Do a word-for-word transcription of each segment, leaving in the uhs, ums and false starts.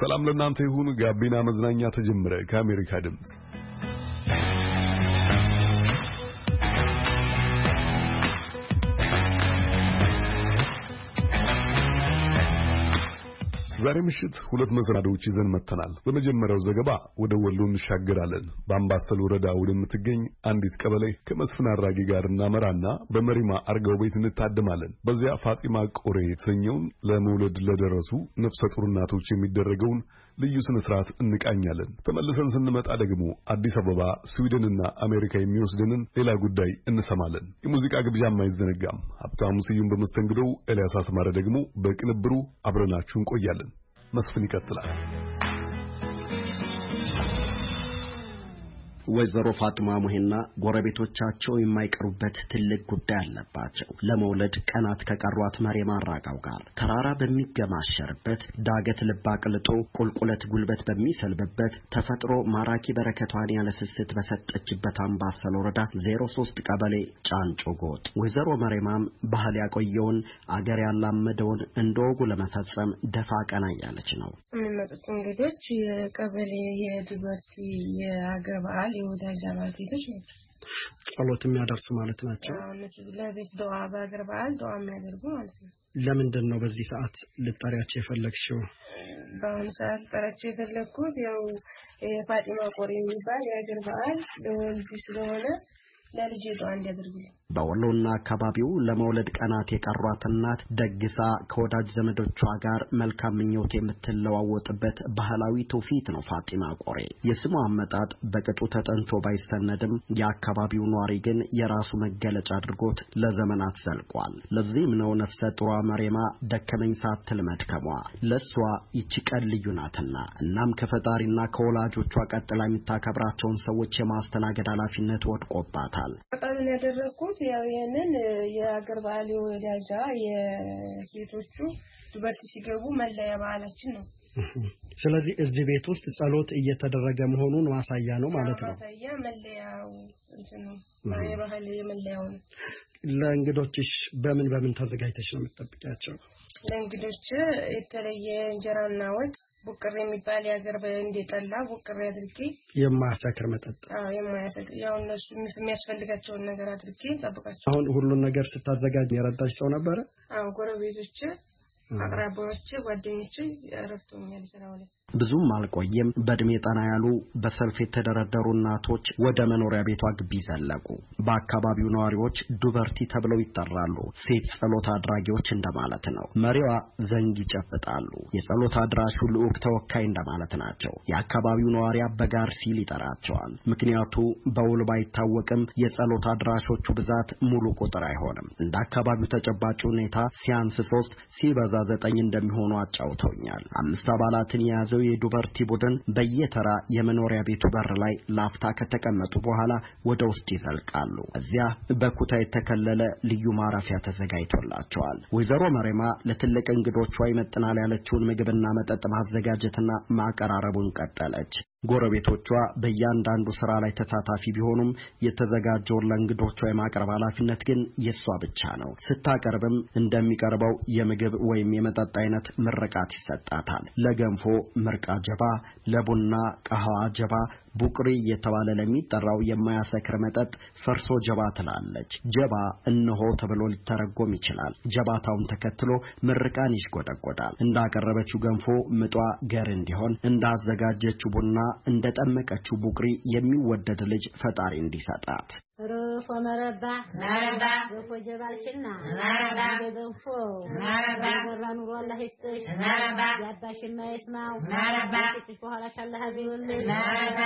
ሰላም ለእናንተ ይሁን። ጋቢና መዝናኛ ተጀመረ ከአሜሪካ ድምጽ። ዛሬ ምሽት ሁለት መሰናዶዎች ይዘን መጥተናል። በመጀመሪያው ዘገባ ወደ ወሎ እንሻገራለን። በአምባሰል ወረዳ ወደምትገኝ አንዲት ቀበሌ ከመስፍን አራጊ ጋር እናመራና በመሪማ አርጋው ቤት እንታደማለን። በዚያ ፋጢማ ቆሬ የተሰኘውን ለመውለድ ለደረሱ ነፍሰ ጡር እናቶች የሚደረገውን ልዩ ስነ ስርዓት እንቃኛለን። ተመልሰን ስንመጣ ደግሞ አዲስ አበባ፣ ስዊድንና አሜሪካ የሚወስደንን ሌላ ጉዳይ እንሰማለን። የሙዚቃ ግብዣም አይዘነጋም። ሀብታሙ ስዩም በመስተንግዶው፣ ኤልያስ አስማረ ደግሞ በቅንብሩ አብረናችሁ እንቆያለን። መስፍን ይቀጥላል። ወይዘሮ ፋጥማ ሙሄና ጎረቤቶቻቸው የማይቀሩበት ትልቅ ጉዳይ አለባቸው። ለመውለድ ቀናት ከቀሯት መሬማ አራጋው ጋር ተራራ በሚገማሸርበት ዳገት ልብ አቅልጦ ቁልቁለት ጉልበት በሚሰልብበት ተፈጥሮ ማራኪ በረከቷን ያለስስት በሰጠችበት አምባሰል ወረዳ ዜሮ ሶስት ቀበሌ ጫንጮ ጎጥ ወይዘሮ መሬማም ባህል ያቆየውን አገር ያላመደውን እንደወጉ ለመፈጸም ደፋ ቀና ያለች ነው። የሚመጡት እንግዶች የቀበሌ የድበርቲ የአገባል የወዳጅ አባላቶች ናቸው። ጸሎት የሚያደርሱ ማለት ናቸው። ለቤት ዱዓ በአገር በዓል ዱዓ የሚያደርጉ ማለት ነው። ለምንድን ነው በዚህ ሰዓት ልጠሪያቸው የፈለግሽው? በአሁኑ ሰዓት ልጠሪያቸው የፈለግኩት ያው የፋጢማ ቆሬ የሚባል የአገር በዓል ለወልድ ስለሆነ ለልጅ ዱዓ እንዲያደርጉልኝ። በወሎና አካባቢው ለመውለድ ቀናት የቀሯት እናት ደግሳ ከወዳጅ ዘመዶቿ ጋር መልካም ምኞት የምትለዋወጥበት ባህላዊ ትውፊት ነው ፋጢማ ቆሬ። የስሙ አመጣጥ በቅጡ ተጠንቶ ባይሰነድም የአካባቢው ኗሪ ግን የራሱ መገለጫ አድርጎት ለዘመናት ዘልቋል። ለዚህም ነው ነፍሰ ጡሯ መሬማ ደከመኝ ሳትል መድከሟ። ለሷ ይቺ ቀን ልዩ ናትና እናም ከፈጣሪና ከወላጆቿ ቀጥላ የምታከብራቸውን ሰዎች የማስተናገድ ኃላፊነት ወድቆባታል። ቀጣልን ያደረኩት ያው የነን የአገር በዓል ወዳጃ የሴቶቹ ዱበርቲ ሲገቡ መለያ በዓላችን ነው። ስለዚህ እዚህ ቤት ውስጥ ጸሎት እየተደረገ መሆኑን ማሳያ ነው ማለት ነው። ማሳያ መለያው እንትኑ የባህል የመለያው ነው። ለእንግዶችሽ በምን በምን ተዘጋጅተሽ ነው የምትጠብቂያቸው? ለእንግዶች የተለየ እንጀራና ወጥ ቡቅሬ የሚባል ያገር በእንደጠላ ቡቅሬ አድርጌ የማያሰክር መጠጥ አዎ የማያሰክር ያው እነሱ የሚያስፈልጋቸውን ነገር አድርጌ ጠብቃቸው። አሁን ሁሉን ነገር ስታዘጋጅ የረዳሽ ሰው ነበር? አዎ ጎረቤቶች፣ አቅራቢዎች፣ ጓደኞች ያረፍቱኛል ስራው ላይ። ብዙም አልቆየም በእድሜ ጠና ያሉ በሰልፍ የተደረደሩ እናቶች ወደ መኖሪያ ቤቷ ግቢ ዘለቁ። በአካባቢው ነዋሪዎች ዱበርቲ ተብለው ይጠራሉ። ሴት ጸሎት አድራጊዎች እንደማለት ነው። መሪዋ ዘንግ ይጨብጣሉ። የጸሎት አድራሹ ልዑክ ተወካይ እንደማለት ናቸው። የአካባቢው ነዋሪ አበጋር ሲል ይጠራቸዋል። ምክንያቱ በውል ባይታወቅም የጸሎት አድራሾቹ ብዛት ሙሉ ቁጥር አይሆንም። እንደ አካባቢው ተጨባጭ ሁኔታ ሲያንስ ሶስት ሲበዛ ዘጠኝ እንደሚሆኑ አጫውተውኛል። አምስት አባላትን የያዘው የዱበርቲ ቡድን በየተራ የመኖሪያ ቤቱ በር ላይ ላፍታ ከተቀመጡ በኋላ ወደ ውስጥ ይዘልቃሉ። እዚያ በኩታ የተከለለ ልዩ ማረፊያ ተዘጋጅቶላቸዋል። ወይዘሮ መሬማ ለትልቅ እንግዶቿ ይመጥናል ያለችውን ምግብና መጠጥ ማዘጋጀትና ማቀራረቡን ቀጠለች። ጎረቤቶቿ በእያንዳንዱ ስራ ላይ ተሳታፊ ቢሆኑም የተዘጋጀውን ለእንግዶቿ የማቅረብ ኃላፊነት ግን የሷ ብቻ ነው። ስታቀርብም እንደሚቀርበው የምግብ ወይም የመጠጥ አይነት ምርቃት ይሰጣታል። ለገንፎ ምርቃ ጀባ፣ ለቡና ቀህዋ ጀባ፣ ቡቅሪ የተባለ ለሚጠራው የማያሰክር መጠጥ ፈርሶ ጀባ ትላለች። ጀባ እነሆ ተብሎ ሊተረጎም ይችላል። ጀባታውን ተከትሎ ምርቃን ይሽጎደጎዳል። እንዳቀረበችው ገንፎ ምጧ ገር እንዲሆን፣ እንዳዘጋጀችው ቡና እንደጠመቀችው ቡቅሪ የሚወደድ ልጅ ፈጣሪ እንዲሰጣት ሩፎ መረባ መረባ ሩፎ ጀባልሽና መረባ ገንፎ መረባ ወራኑ ወላሂ ይስጥሽ መረባ ያባሽና ይስማው መረባ ጥቂት በኋላ ሻላህ ቢወልድ መረባ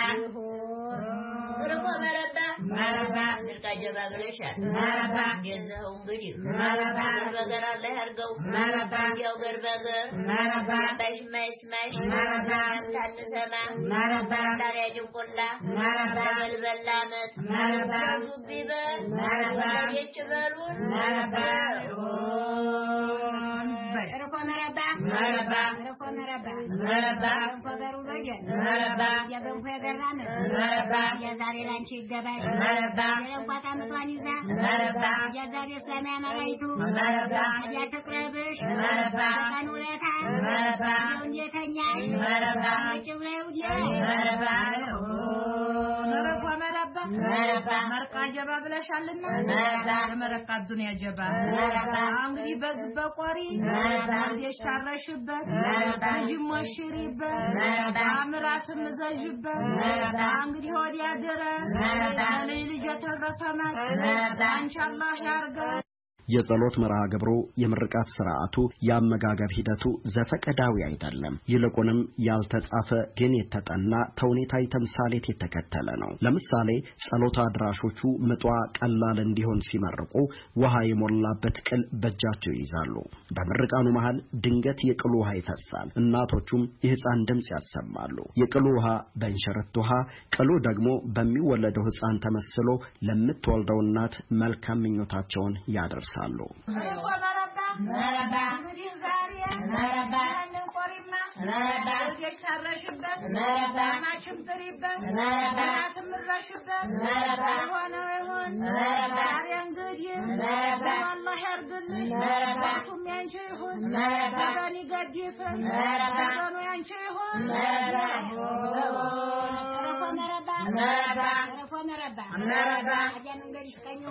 ሩፎ መረባ መረባ ልቃጀባ ብለሻል መረባ ገዘው እንግዲህ መረባ በገራ ላይ አርገው መረባ ያው ገርበገ መረባ ባሽማ ይስማሽ መረባ ታንሰማ መረባ ታሪያ ጅንቆላ መረባ በልበላመት መረባ ቢበ መረባ የችበሩን መረባ ሩፎ መረባ መረባ ሩፎ መረባ مربع مربع فقروا بجا مربع يا بنفو يقران مربع يا زاري لانشي الدباش مربع يا لنفاتا مطوانيزا مربع يا زاري اسلامي مريتو مربع يا تقربش مربع بقانو لتا مربع يون يتنياش مربع وچولي وديا مربع مربع مربع مربع مرقا جبا بلاشالنا مربع مرقا الدنيا جبا مربع انغري بزبا قوري مربع يشارشبت مربع يمشريبت مربع مرات مزاجبت مربع انغري وديا درس مربع ليلي جترفمت مربع ان شاء الله يرجع የጸሎት መርሃ ግብሩ የምርቃት ሥርዓቱ ያመጋገብ ሂደቱ ዘፈቀዳዊ አይደለም ይልቁንም ያልተጻፈ ግን የተጠና ተውኔታዊ ተምሳሌት የተከተለ ነው ለምሳሌ ጸሎት አድራሾቹ ምጧ ቀላል እንዲሆን ሲመርቁ ውሃ የሞላበት ቅል በእጃቸው ይዛሉ በምርቃኑ መሃል ድንገት የቅሉ ውሃ ይፈሳል እናቶቹም የሕፃን ድምጽ ያሰማሉ የቅሉ ውሃ በእንሸረት ውሃ ቅሉ ደግሞ በሚወለደው ሕፃን ተመስሎ ለምትወልደው እናት መልካም ምኞታቸውን ያደርሳሉ مرحبا مرحبا مرحبا مرحبا مرحبا يشرشبا مرحبا ما شمتريبا مرحبا تمرشبا مرحبا وانا وين مرحبا ينقدي مرحبا الله يرضي مرحبا ثم ينشيخون مرحبا بني قديفا مرحبا بنو ينشيخون مرحبا مرحبا مرحبا مرحبا مرحبا اجان نقدي كانيو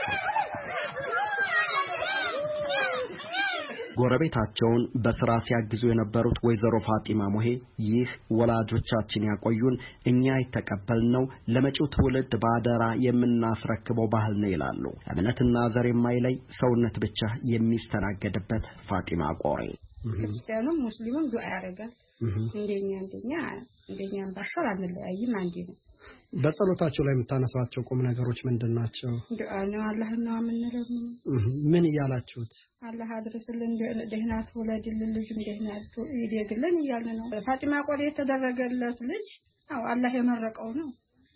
ጎረቤታቸውን በስራ ሲያግዙ የነበሩት ወይዘሮ ፋጢማ ሞሄ ይህ ወላጆቻችን ያቆዩን እኛ የተቀበልነው ለመጪው ትውልድ ባደራ የምናስረክበው ባህል ነው ይላሉ እምነትና ዘር የማይለይ ሰውነት ብቻ የሚስተናገድበት ፋጢማ ቆሬ ክርስቲያኑም ሙስሊሙም ዱዓ ያደርጋል እንደኛ እንደኛ እንደኛ ባሻል አንለያይም አንዴ ነው በጸሎታቸው ላይ የምታነሳቸው ቁም ነገሮች ምንድናቸው ዱዓ ነው አላህና ምንለው ምን ይያላችሁት አላህ አድርስልን ደህናት ወለድልን ልጅ ደህናት ይደግልን ይያል ነው ፋጢማ ቆሬ የተደረገለት ልጅ አው አላህ የመረቀው ነው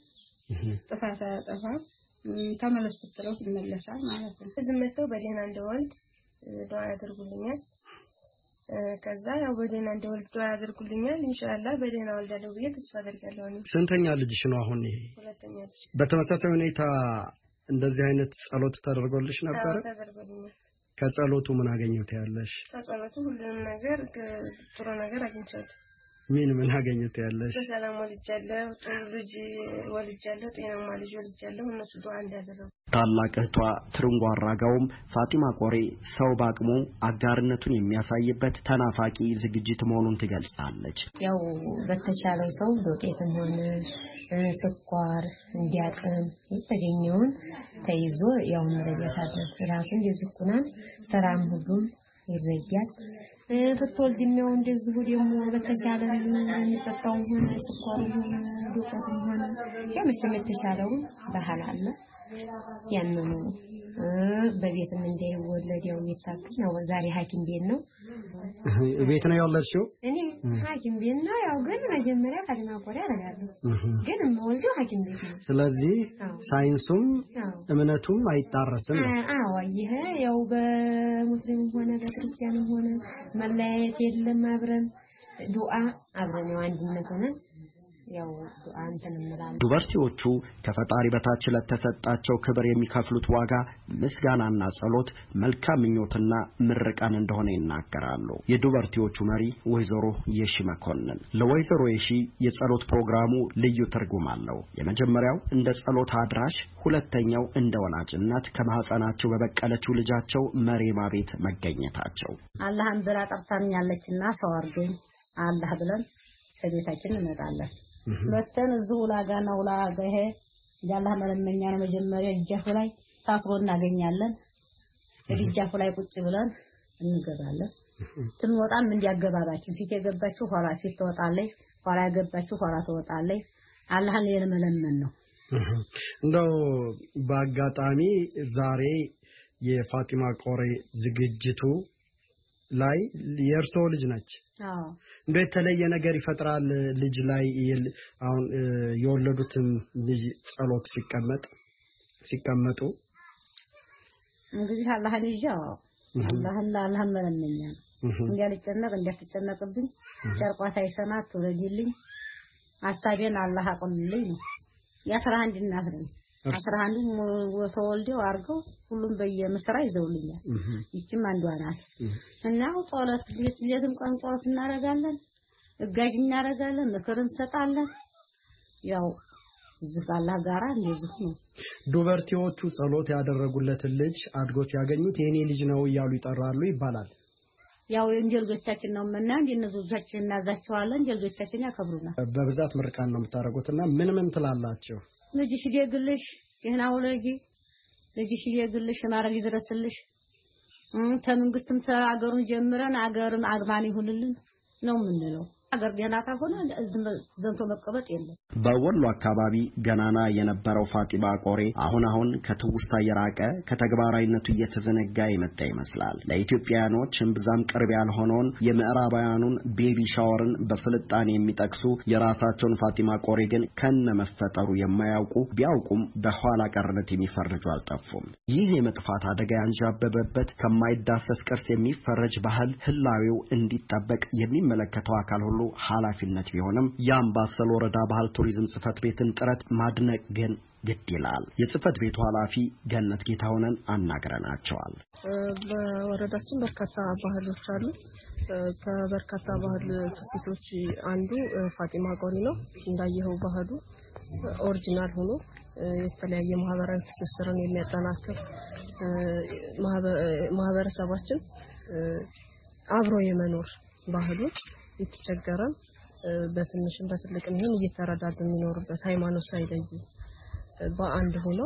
ጥፋታ ጠፋ ተመለስ ተጥለው ይመለሳል ማለት ነው ዝምተው በደህና እንደወልድ ዱዓ ያደርጉልኛል ከዛ ያው በደህና እንደወልድ ዱዓ ያደርጉልኛል ኢንሻአላህ በደህና ወልዳለሁ ብዬ ተስፋ አደርጋለሁ ስንተኛ ልጅሽ ነው አሁን ይሄ ሁለተኛ ልጅ በተመሳሳይ ሁኔታ እንደዚህ አይነት ጸሎት ተደርጎልሽ ነበር አዎ ተደርጎልኛል ከጸሎቱ ምን አገኘት ያለሽ ከጸሎቱ ሁሉንም ነገር ጥሩ ነገር አግኝቻለሁ ምን ምን አገኘት ያለሽ ሰላም ወልጃለሁ ጥሩ ልጅ ወልጃለሁ ጤናማ ልጅ ወልጃለሁ እነሱ ዱዓ እንዲያደርጉ ታላቅ እህቷ ትርንጓ አራጋውም ፋጢማ ቆሬ ሰው ባቅሙ አጋርነቱን የሚያሳይበት ተናፋቂ ዝግጅት መሆኑን ትገልጻለች ያው በተቻለው ሰው ዶቄትም ሆነ ስኳር እንዲያቀም የተገኘውን ተይዞ ያው መረጃታለን ራሱን የዝኩናን ሰራም ሁሉም ይረጃል ፍትወልድ ነው እንደዚህ ደግሞ በተቻለ የሚጠጣው ሆነ ስኳር ሆነ ዶቄትም ሆነ የምችም የተቻለው ባህል አለ ያንኑ በቤትም እንደይወለድ ያው የታክስ ነው ዛሬ ሐኪም ቤት ነው ቤት ነው ያለሽው እኔ ሐኪም ቤት ነው ያው ግን መጀመሪያ ፋጢማ ቆሬ አደረጋለሁ ግን ወልዶ ሐኪም ቤት ነው ስለዚህ ሳይንሱም እምነቱም አይጣረስም አዎ ይሄ ያው በሙስሊም ሆነ በክርስቲያን ሆነ መለያየት የለም አብረን ዱዓ አብረን ነው አንድነት ሆነ ያው አንተን እንላለን ዱበርቲዎቹ ከፈጣሪ በታች ለተሰጣቸው ክብር የሚከፍሉት ዋጋ ምስጋናና ጸሎት መልካም ምኞትና ምርቃን እንደሆነ ይናገራሉ የዱበርቲዎቹ መሪ ወይዘሮ የሺ መኮንን ለወይዘሮ የሺ የጸሎት ፕሮግራሙ ልዩ ትርጉም አለው የመጀመሪያው እንደ ጸሎት አድራሽ ሁለተኛው እንደ ወላጅነት ከማህፀናቸው በበቀለችው ልጃቸው መሪማ ቤት መገኘታቸው አላህን ብራ ጠርታኛለችና ሰው አርገኝ አላህ ብለን ከቤታችን እንመጣለን መተን እዚሁ ላጋና ውላጋ ይሄ ያላህ መለመኛ ነው መጀመሪያ እጃፉ ላይ ታስሮ እናገኛለን እጃፉ ላይ ቁጭ ብለን እንገባለን ትንወጣም እንዲያገባባችን ፊት የገባችሁ ኋላ ፊት ትወጣለች ኋላ የገባችሁ ኋላ ትወጣለች አላህን የለመለመን ነው እንደው በአጋጣሚ ዛሬ የፋጢማ ቆሬ ዝግጅቱ ላይ የርሶ ልጅ ነች አዎ እንደ የተለየ ነገር ይፈጥራል ልጅ ላይ አሁን የወለዱትም ልጅ ጸሎት ሲቀመጥ ሲቀመጡ እንግዲህ አላህን ይጃው አላህን አላህን መለመኛ እንዲያልጨነቅ እንዲያትጨነቅብኝ ጨርቋታ ይሰማት ትወልጅልኝ አስታቤን አላህ አቆልልኝ ያስራ አንድ እናት ነኝ አስራ አንዱ ተወልደው አርገው ሁሉም በየምስራ ይዘውልኛል ይችም አንዷ ናት እና ጾለት ለየትም ቀን ጾለት እናረጋለን እጋጅ እናረጋለን ምክር እንሰጣለን ያው ዝባላ ጋራ እንደዚህ ነው ዱበርቲዎቹ ጸሎት ያደረጉለት ልጅ አድጎ ሲያገኙት የኔ ልጅ ነው ይያሉ ይጠራሉ ይባላል ያው እንጀልጎቻችን ነው እና እንደነዙቻችን እናዛቸዋለን እንጀልጎቻችን ያከብሩና በብዛት ምርቃን ነው የምታረጉትና ምን ምን ትላላችሁ ልጅሽ ይገግልሽ ገና ወለጂ ልጅሽ ይገግልሽ ማረግ ይድረስልሽ ተመንግስትም ተአገሩን ጀምረን አገርም አግማን ይሁንልን ነው ምንለው አገር ገና ታሆነ ዘንቶ መቀበጥ የለም በወሎ አካባቢ ገናና የነበረው ፋጢማ ቆሬ አሁን አሁን ከትውስታ የራቀ ከተግባራዊነቱ እየተዘነጋ የመጣ ይመስላል ለኢትዮጵያኖች እንብዛም ቅርብ ያልሆነውን የምዕራባውያኑን ቤቢ ሻወርን በስልጣኔ የሚጠቅሱ የራሳቸውን ፋጢማ ቆሬ ግን ከነ መፈጠሩ የማያውቁ ቢያውቁም በኋላ ቀርነት የሚፈርጁ አልጠፉም ይህ የመጥፋት አደጋ ያንዣበበበት ከማይዳሰስ ቅርስ የሚፈረጅ ባህል ህላዌው እንዲጠበቅ የሚመለከተው አካል ሁሉ ኃላፊነት ቢሆንም የአምባሰል ወረዳ ባህል ቱሪዝም ጽፈት ቤትን ጥረት ማድነቅ ግን ግድ ይላል የጽፈት ቤቱ ኃላፊ ገነት ጌታውንን አናግረናቸዋል በወረዳችን በርካታ ባህሎች አሉ ከበርካታ ባህል ትውፊቶች አንዱ ፋጢማ ቆሪ ነው እንዳየው ባህሉ ኦሪጂናል ሆኖ የተለያየ ማህበራዊ ትስስርን የሚያጠናክር ማህበረሰባችን አብሮ የመኖር ባህሉ የተቸገረን በትንሽም በትልቅም ይሁን እየተረዳዱ የሚኖርበት ሃይማኖት ሳይለዩ በአንድ ሆኖ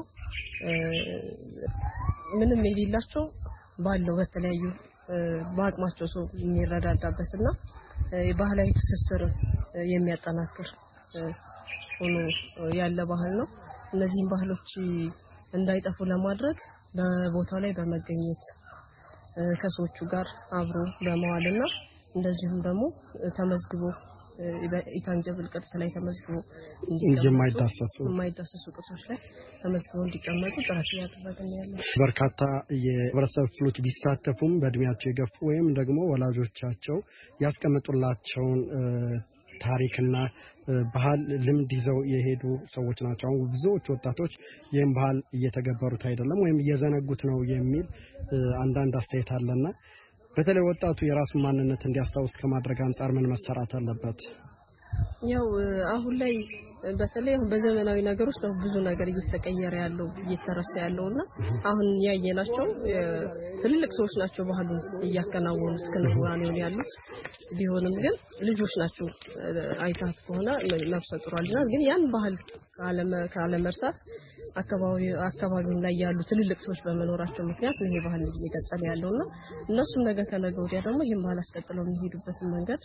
ምንም የሌላቸው ባለው በተለያዩ በአቅማቸው ሰው የሚረዳዳበትና የባህላዊ ትስስር የሚያጠናክር ሆኖ ያለ ባህል ነው እነዚህን ባህሎች እንዳይጠፉ ለማድረግ በቦታው ላይ በመገኘት ከሰዎቹ ጋር አብሮ በመዋልና እንደዚሁም ደግሞ ተመዝግቦ ኢታንጀብል ቅርስ ላይ ተመዝግቦ እንዲማይዳሰሱ የማይዳሰሱ ቅርሶች ላይ ተመዝግበው እንዲቀመጡ ጥረት ያደረግን ያለው በርካታ የህብረተሰብ ክፍሎች ቢሳተፉም በእድሜያቸው የገፉ ወይም ደግሞ ወላጆቻቸው ያስቀምጡላቸውን ታሪክና ባህል ልምድ ይዘው የሄዱ ሰዎች ናቸው አሁን ብዙዎች ወጣቶች ይህን ባህል እየተገበሩት አይደለም ወይም እየዘነጉት ነው የሚል አንዳንድ አስተያየት አለና በተለይ ወጣቱ የራሱ ማንነት እንዲያስታውስ ከማድረግ አንፃር ምን መሰራት አለበት ያው አሁን ላይ በተለይ በዘመናዊ ነገሮች ነው ብዙ ነገር እየተቀየረ ያለው እየተረሳ ያለውና አሁን ያየናቸው ትልልቅ ሰዎች ናቸው ባህሉን እያከናወኑት ከነዋኔ ነው ያሉት ቢሆንም ግን ልጆች ናቸው አይታት ከሆነ ነፍሰ ጡራልና ግን ያን ባህል ካለመ ካለመርሳት አካባቢ አካባቢው ላይ ያሉ ትልልቅ ሰዎች በመኖራቸው ምክንያት ነው ይሄ ባህል እየቀጠለ ያለውና እነሱም ነገ ከነገ ወዲያ ደግሞ ይሄን ባህል አስቀጥለው የሚሄዱበትን መንገድ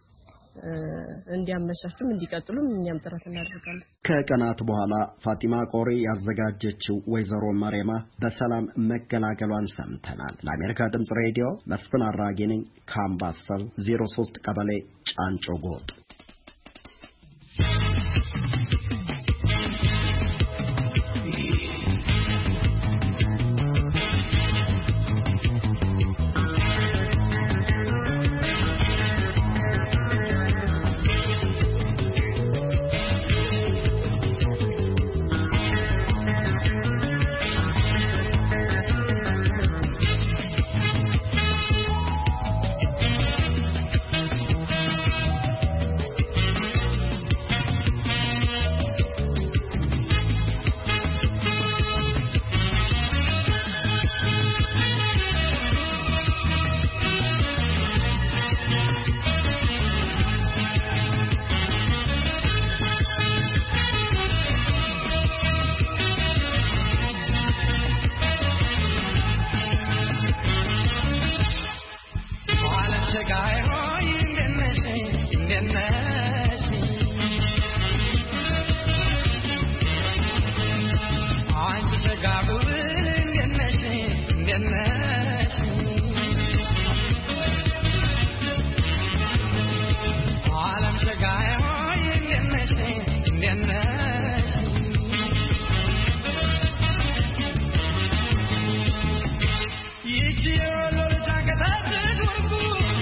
እንዲያመቻቹም እንዲቀጥሉም እኛም ጥረት እናደርጋለን ከቀናት በኋላ ፋጢማ ቆሬ ያዘጋጀችው ወይዘሮ መሬማ በሰላም መገላገሏን ሰምተናል ለአሜሪካ ድምጽ ሬዲዮ መስፍን አራጌ ነኝ ከአምባሰል ዜሮ ሶስት ቀበሌ ጫንጮ ጎጥ You're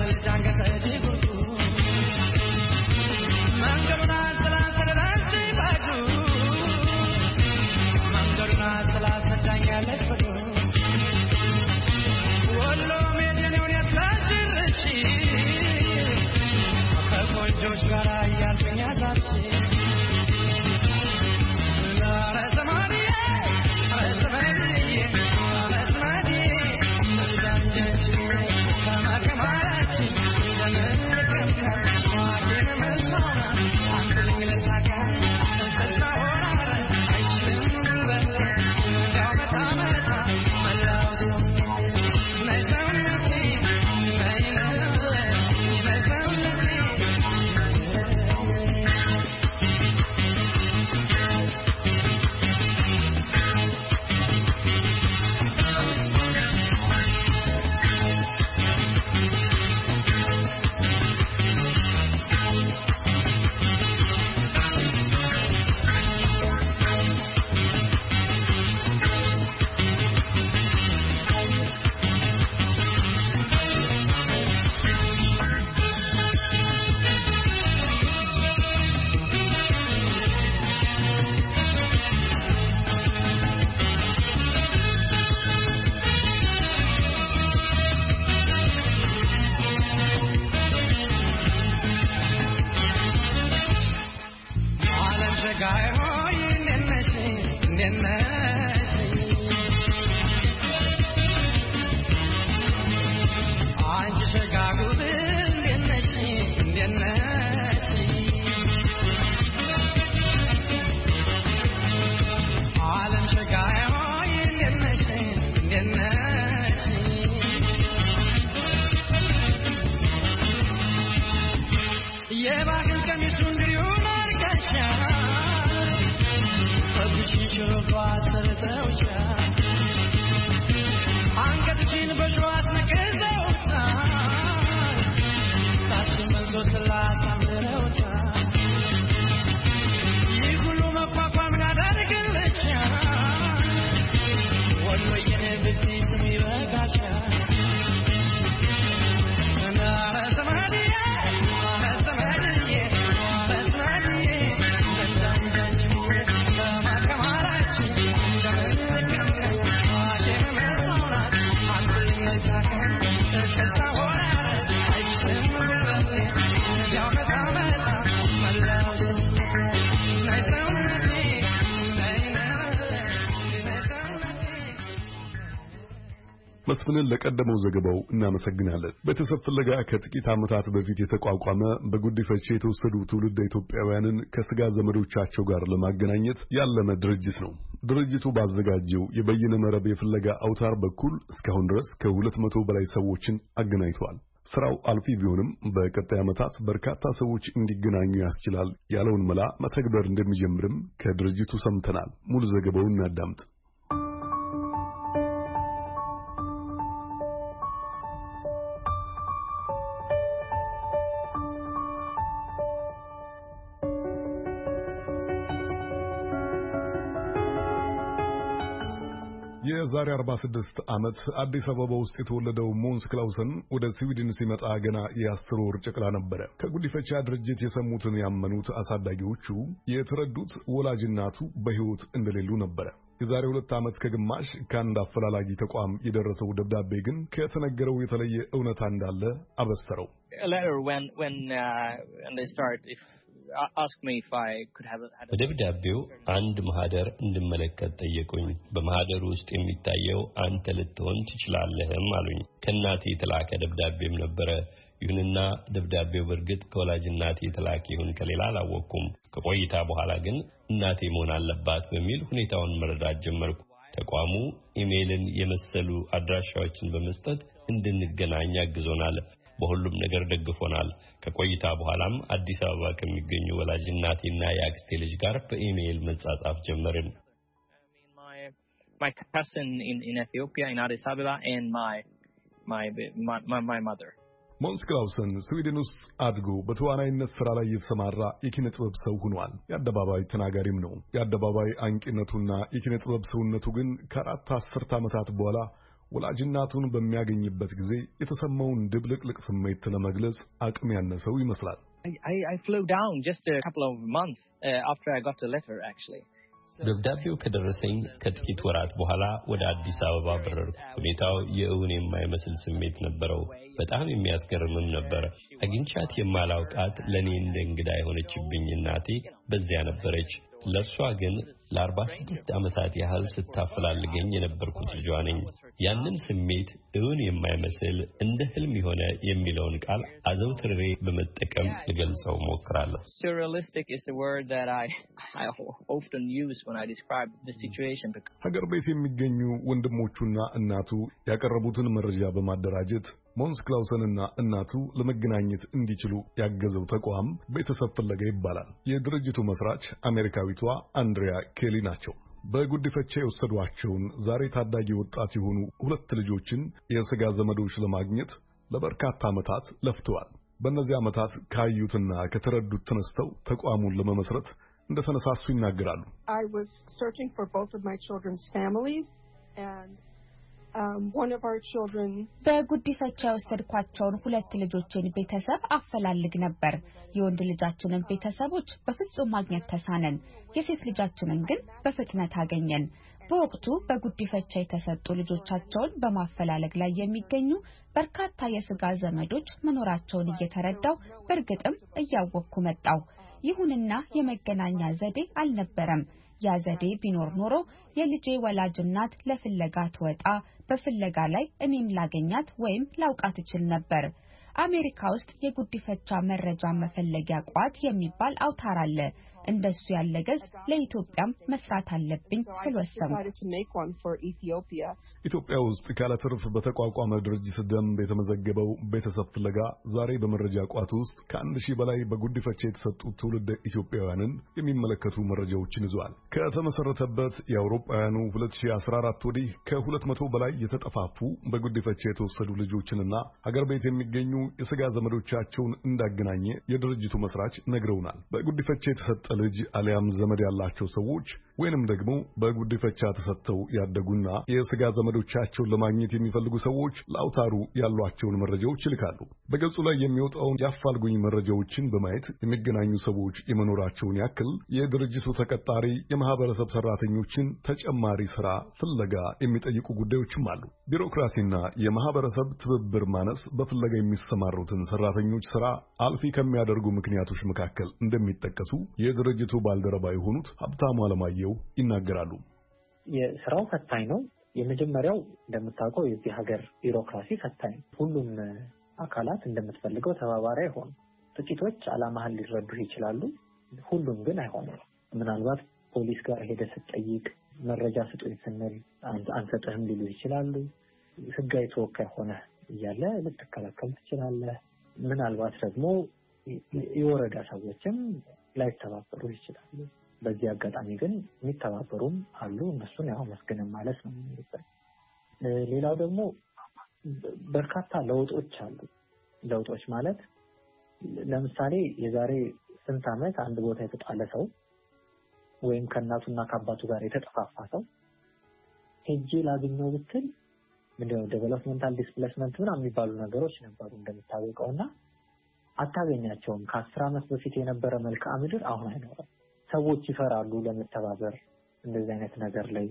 መስፍንን ለቀደመው ዘገባው እናመሰግናለን። ቤተሰብ ፍለጋ ከጥቂት ዓመታት በፊት የተቋቋመ በጉዲፈቻ የተወሰዱ ትውልደ ኢትዮጵያውያንን ከስጋ ዘመዶቻቸው ጋር ለማገናኘት ያለመ ድርጅት ነው። ድርጅቱ ባዘጋጀው የበይነ መረብ የፍለጋ አውታር በኩል እስካሁን ድረስ ከሁለት መቶ በላይ ሰዎችን አገናኝቷል። ስራው አልፊ ቢሆንም በቀጣይ ዓመታት በርካታ ሰዎች እንዲገናኙ ያስችላል ያለውን መላ መተግበር እንደሚጀምርም ከድርጅቱ ሰምተናል። ሙሉ ዘገባውን እናዳምጥ። የዛሬ አርባ ስድስት ዓመት አዲስ አበባ ውስጥ የተወለደው ሞንስ ክላውሰን ወደ ስዊድን ሲመጣ ገና የአስር ወር ጨቅላ ነበረ። ከጉዲፈቻ ድርጅት የሰሙትን ያመኑት አሳዳጊዎቹ የተረዱት ወላጅ እናቱ በሕይወት እንደሌሉ ነበረ። የዛሬ ሁለት ዓመት ከግማሽ ከአንድ አፈላላጊ ተቋም የደረሰው ደብዳቤ ግን ከተነገረው የተለየ እውነታ እንዳለ አበሰረው። በደብዳቤው አንድ ማህደር እንድመለከት ጠየቁኝ። በማህደሩ ውስጥ የሚታየው አንተ ልትሆን ትችላለህም አሉኝ። ከእናቴ የተላከ ደብዳቤም ነበረ። ይሁንና ደብዳቤው በእርግጥ ከወላጅ እናቴ የተላከ ይሁን ከሌላ አላወቅኩም። ከቆይታ በኋላ ግን እናቴ መሆን አለባት በሚል ሁኔታውን መረዳት ጀመርኩ። ተቋሙ ኢሜይልን የመሰሉ አድራሻዎችን በመስጠት እንድንገናኝ አግዞናል። በሁሉም ነገር ደግፎናል። ከቆይታ በኋላም አዲስ አበባ ከሚገኙ ወላጅ እናቴና የአክስቴ ልጅ ጋር በኢሜይል መጻጻፍ ጀመርን። My cousin in in Ethiopia in Addis Ababa and my my my my mother. ሞንስ ክላውሰን ስዊድን ውስጥ አድጎ በተዋናይነት ስራ ላይ የተሰማራ የኪነ ጥበብ ሰው ሆኗል። የአደባባይ ተናጋሪም ነው። የአደባባይ አንቂነቱና የኪነ ጥበብ ሰውነቱ ግን ከአራት አስርት ዓመታት በኋላ ወላጅ እናቱን በሚያገኝበት ጊዜ የተሰማውን ድብልቅልቅ ስሜት ለመግለጽ አቅም ያነሰው ይመስላል። I I flew down just a couple of months uh, after I got the letter actually. ደብዳቤው ከደረሰኝ ከጥቂት ወራት በኋላ ወደ አዲስ አበባ በረርኩ። ሁኔታው የእውን የማይመስል ስሜት ነበረው። በጣም የሚያስገርምም ነበር። አግኝቻት የማላውቃት ለኔ እንደ እንግዳ የሆነችብኝ እናቴ በዚያ ነበረች። ለሷ ግን ለአርባ ስድስት ዓመታት ያህል ስታፈላልገኝ የነበርኩት ልጇ ነኝ። ያንን ስሜት እውን የማይመስል እንደ ህልም የሆነ የሚለውን ቃል አዘውትሬ በመጠቀም ልገልጸው ሞክራለሁ። Surrealistic is the word that I I often use when I describe the situation. ሀገር ቤት የሚገኙ ወንድሞቹና እናቱ ያቀረቡትን መረጃ በማደራጀት ሞንስ ክላውሰንና እናቱ ለመገናኘት እንዲችሉ ያገዘው ተቋም ቤተሰብ ፍለጋ ይባላል። የድርጅቱ መስራች አሜሪካዊቷ አንድሪያ ኬሊ ናቸው። በጉዲፈቻ የወሰዷቸውን ዛሬ ታዳጊ ወጣት የሆኑ ሁለት ልጆችን የሥጋ ዘመዶች ለማግኘት ለበርካታ ዓመታት ለፍተዋል። በእነዚህ ዓመታት ካዩትና ከተረዱት ተነስተው ተቋሙን ለመመስረት እንደተነሳሱ ይናገራሉ። I was searching for both of my children's families and Um one of our children በጉዲፈቻ የወሰድኳቸውን ሁለት ልጆችን ቤተሰብ አፈላልግ ነበር። የወንድ ልጃችንን ቤተሰቦች በፍጹም ማግኘት ተሳነን። የሴት ልጃችንን ግን በፍጥነት አገኘን። በወቅቱ በጉዲፈቻ የተሰጡ ልጆቻቸውን በማፈላለግ ላይ የሚገኙ በርካታ የሥጋ ዘመዶች መኖራቸውን እየተረዳው በእርግጥም እያወቅኩ መጣው። ይሁንና የመገናኛ ዘዴ አልነበረም። ያ ዘዴ ቢኖር ኖሮ የልጄ ወላጅ እናት ለፍለጋ ትወጣ፣ በፍለጋ ላይ እኔም ላገኛት ወይም ላውቃት እችል ነበር። አሜሪካ ውስጥ የጉዲፈቻ መረጃ መፈለጊያ ቋት የሚባል አውታር አለ። እንደሱ ያለ ገጽ ለኢትዮጵያም መስራት አለብኝ ስለወሰንኩ ኢትዮጵያ ውስጥ ካለ ትርፍ በተቋቋመ ድርጅት ደንብ የተመዘገበው ቤተሰብ ፍለጋ ዛሬ በመረጃ ቋት ውስጥ ከአንድ ሺህ በላይ በጉዲፈቻ የተሰጡ ትውልደ ኢትዮጵያውያንን የሚመለከቱ መረጃዎችን ይዟል። ከተመሰረተበት የአውሮፓውያኑ ሁለት ሺህ አስራ አራት ወዲህ ከሁለት መቶ በላይ የተጠፋፉ በጉዲፈቻ የተወሰዱ ልጆችንና ሀገር ቤት የሚገኙ የሥጋ ዘመዶቻቸውን እንዳገናኘ የድርጅቱ መስራች ነግረውናል። በጉዲፈቻ የተሰጠ ልጅ አሊያም ዘመድ ያላቸው ሰዎች ወይንም ደግሞ በጉዲፈቻ ተሰጥተው ያደጉና የሥጋ ዘመዶቻቸውን ለማግኘት የሚፈልጉ ሰዎች ለአውታሩ ያሏቸውን መረጃዎች ይልካሉ። በገጹ ላይ የሚወጣውን ያፋልጉኝ መረጃዎችን በማየት የሚገናኙ ሰዎች የመኖራቸውን ያክል የድርጅቱ ተቀጣሪ የማህበረሰብ ሰራተኞችን ተጨማሪ ስራ ፍለጋ የሚጠይቁ ጉዳዮችም አሉ። ቢሮክራሲና የማህበረሰብ ትብብር ማነስ በፍለጋ የሚሰማሩትን ሰራተኞች ስራ አልፊ ከሚያደርጉ ምክንያቶች መካከል እንደሚጠቀሱ የድርጅቱ ባልደረባ የሆኑት ሀብታሙ አለማየሁ ይናገራሉ። የስራው ፈታኝ ነው። የመጀመሪያው እንደምታውቀው የዚህ ሀገር ቢሮክራሲ ፈታኝ ነው። ሁሉም አካላት እንደምትፈልገው ተባባሪ አይሆኑም። ጥቂቶች ዓላማህን ሊረዱ ይችላሉ፣ ሁሉም ግን አይሆንም። ምናልባት ፖሊስ ጋር ሄደ ስትጠይቅ መረጃ ስጡኝ ስንል አንሰጥህም ሊሉ ይችላሉ። ህጋዊ ተወካይ ሆነ እያለ ልትከለከል ትችላለህ። ምናልባት ደግሞ የወረዳ ሰዎችም ላይተባበሩ ይችላሉ። በዚህ አጋጣሚ ግን የሚተባበሩም አሉ። እነሱን ያው መስገን ማለት ነው የሚባለው። ሌላው ደግሞ በርካታ ለውጦች አሉ። ለውጦች ማለት ለምሳሌ የዛሬ ስንት ዓመት አንድ ቦታ የተጣለ ሰው ወይም ከእናቱና ከአባቱ ጋር የተጠፋፋ ሰው ሄጄ ላገኘው ብትል ምንድነው ዴቨሎፕመንታል ዲስፕሌስመንት ምናምን የሚባሉ ነገሮች ነበሩ እንደምታውቀውና አታገኛቸውም። ከአስር ዓመት በፊት የነበረ መልክዓ ምድር አሁን አይኖርም። ሰዎች ይፈራሉ ለመተባበር። እንደዚህ አይነት ነገር ላይ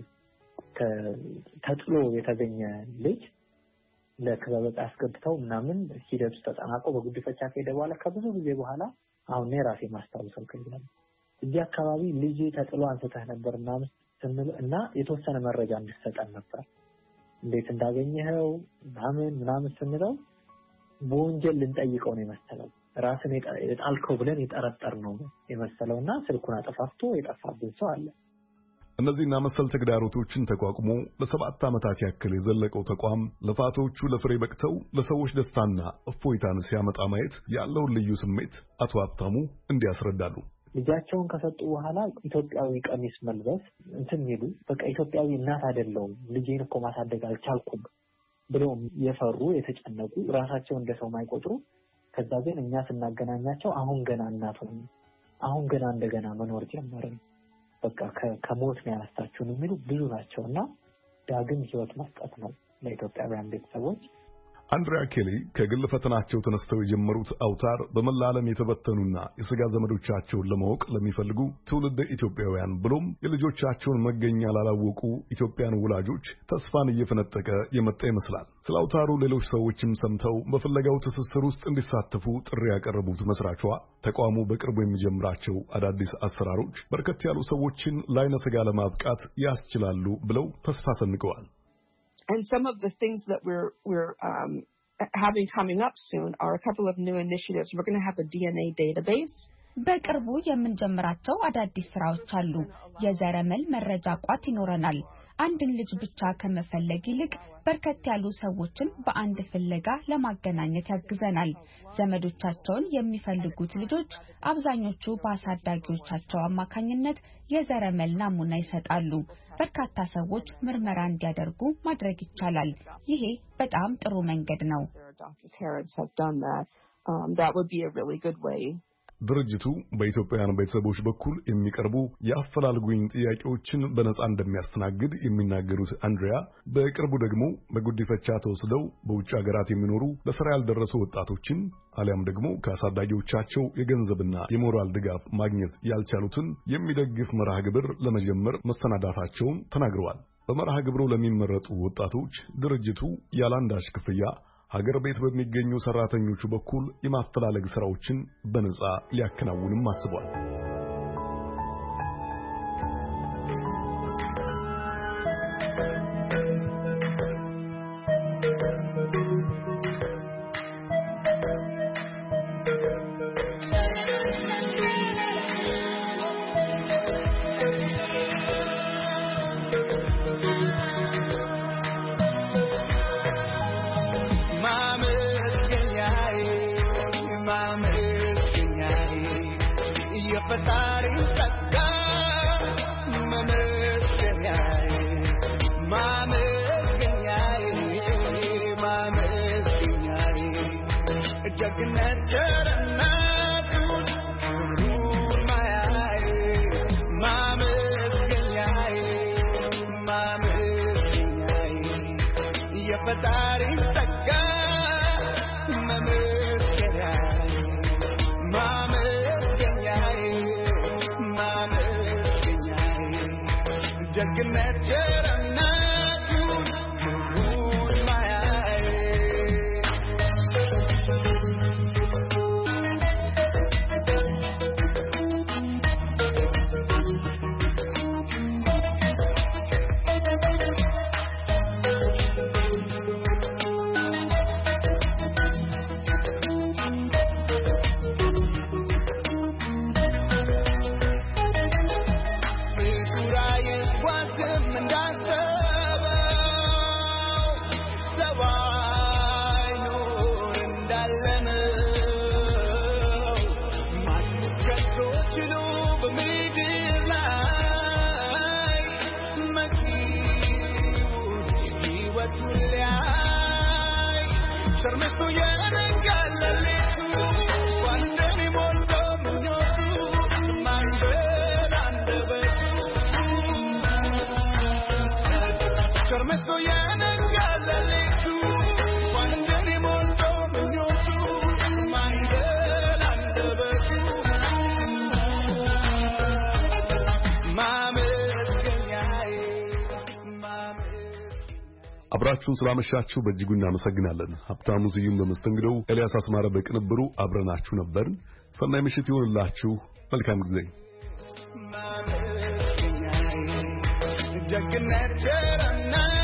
ተጥሎ የተገኘ ልጅ ለክበበቃ አስገብተው ምናምን ሂደቱ ተጠናቆ በጉዲፈቻ ከሄደ በኋላ ከብዙ ጊዜ በኋላ አሁን የራሴ ማስታወሰው ከይላል እዚህ አካባቢ ልጅ ተጥሎ አንስተህ ነበር ምናምን ስንል እና የተወሰነ መረጃ እንድትሰጠን ነበር እንዴት እንዳገኘኸው ምናምን ምናምን ስንለው በወንጀል ልንጠይቀው ነው የመሰለው። ራስን የጣልከው ብለን የጠረጠርነው የመሰለውና ስልኩን አጠፋፍቶ የጠፋብን ሰው አለ። እነዚህና መሰል ተግዳሮቶችን ተቋቁሞ ለሰባት ዓመታት ያክል የዘለቀው ተቋም ለፋቶቹ ለፍሬ በቅተው ለሰዎች ደስታና እፎይታን ሲያመጣ ማየት ያለውን ልዩ ስሜት አቶ ሀብታሙ እንዲያስረዳሉ። ልጃቸውን ከሰጡ በኋላ ኢትዮጵያዊ ቀሚስ መልበስ እንትን ይሉ በቃ ኢትዮጵያዊ እናት አይደለሁም ልጄን እኮ ማሳደግ አልቻልኩም ብለው የፈሩ የተጨነቁ ራሳቸው እንደሰው ማይቆጥሩ ከዛ ግን እኛ ስናገናኛቸው አሁን ገና እናት ሆነ አሁን ገና እንደገና መኖር ጀመርን በቃ ከሞት ነው ያነሳችሁን የሚሉ ብዙ ናቸውና ዳግም ህይወት መስጠት ነው ለኢትዮጵያውያን ቤተሰቦች። አንድሪያ ኬሊ ከግል ፈተናቸው ተነስተው የጀመሩት አውታር በመላ ዓለም የተበተኑና የሥጋ ዘመዶቻቸውን ለማወቅ ለሚፈልጉ ትውልደ ኢትዮጵያውያን ብሎም የልጆቻቸውን መገኛ ላላወቁ ኢትዮጵያን ወላጆች ተስፋን እየፈነጠቀ የመጣ ይመስላል። ስለ አውታሩ ሌሎች ሰዎችም ሰምተው በፍለጋው ትስስር ውስጥ እንዲሳተፉ ጥሪ ያቀረቡት መስራቿ ተቋሙ በቅርቡ የሚጀምራቸው አዳዲስ አሰራሮች በርከት ያሉ ሰዎችን ለዓይነ ሥጋ ለማብቃት ያስችላሉ ብለው ተስፋ ሰንቀዋል። And some of the things that we're we're um, having coming up soon are a couple of new initiatives. We're going to have a D N A database. በቅርቡ የምንጀምራቸው አዳዲስ ስራዎች አሉ። የዘረመል መረጃ ቋት ይኖረናል። አንድን ልጅ ብቻ ከመፈለግ ይልቅ በርከት ያሉ ሰዎችን በአንድ ፍለጋ ለማገናኘት ያግዘናል። ዘመዶቻቸውን የሚፈልጉት ልጆች አብዛኞቹ በአሳዳጊዎቻቸው አማካኝነት የዘረመል ናሙና ይሰጣሉ። በርካታ ሰዎች ምርመራ እንዲያደርጉ ማድረግ ይቻላል። ይሄ በጣም ጥሩ መንገድ ነው። ድርጅቱ በኢትዮጵያውያን ቤተሰቦች በኩል የሚቀርቡ የአፈላልጉኝ ጥያቄዎችን በነጻ እንደሚያስተናግድ የሚናገሩት አንድሪያ በቅርቡ ደግሞ በጉዲፈቻ ተወስደው በውጭ ሀገራት የሚኖሩ ለሥራ ያልደረሱ ወጣቶችን አሊያም ደግሞ ከአሳዳጊዎቻቸው የገንዘብና የሞራል ድጋፍ ማግኘት ያልቻሉትን የሚደግፍ መርሃ ግብር ለመጀመር መሰናዳታቸውን ተናግረዋል። በመርሃ ግብሩ ለሚመረጡ ወጣቶች ድርጅቱ ያላንዳች ክፍያ ሀገር ቤት በሚገኙ ሰራተኞቹ በኩል የማፈላለግ ስራዎችን በነጻ ሊያከናውንም አስቧል። አብራችሁን ስላመሻችሁ በእጅጉ እናመሰግናለን። ሀብታሙ ስዩም በመስተንግዶው፣ ኤልያስ አስማረ በቅንብሩ አብረናችሁ ነበርን። ሰናይ ምሽት ይሁንላችሁ። መልካም ጊዜ። ደግነት